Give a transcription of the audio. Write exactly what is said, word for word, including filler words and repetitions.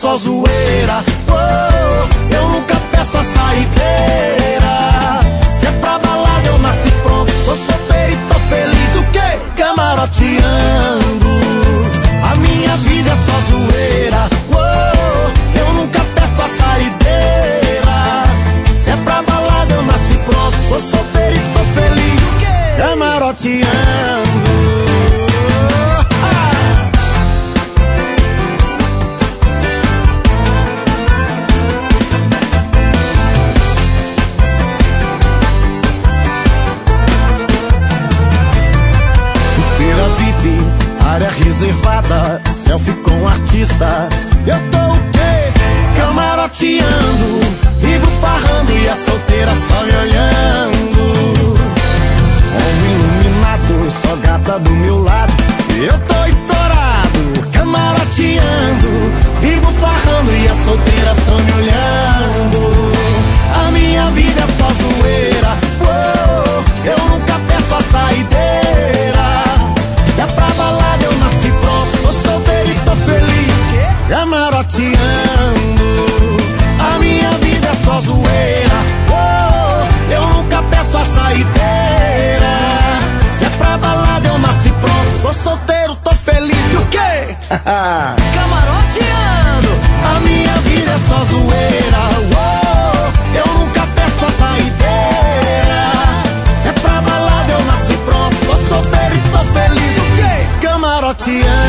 só zoeira. Oh, eu nunca peço a saideira. Se é pra balada eu nasci pronto, sou solteiro e tô feliz. O quê? Camaroteando. A minha vida é só zoeira. Oh, eu nunca peço a saideira. Se é pra balada eu nasci pronto, sou solteiro e tô feliz. Camaroteando. Área reservada, selfie com artista. Eu tô o quê? Camaroteando, vivo farrando e a solteira só me olhando. Homem iluminado, só gata do meu lado. Eu tô estourado, camaroteando, vivo farrando e a solteira só me olhando. A minha vida é só zoeira. Oh, eu nunca peço a saideira. Se é pra balada eu nasci pronto, sou solteiro e tô feliz. Camaroteando. A minha vida é só zoeira. Oh, eu nunca peço a saideira. Se é pra balada eu nasci pronto, sou solteiro, tô feliz. E o quê? Camaroteando. A minha vida é só zoeira. Oh, eu nunca peço a saideira. Se é pra balada eu nasci pronto, sou solteiro e tô feliz. O quê? Camaroteando.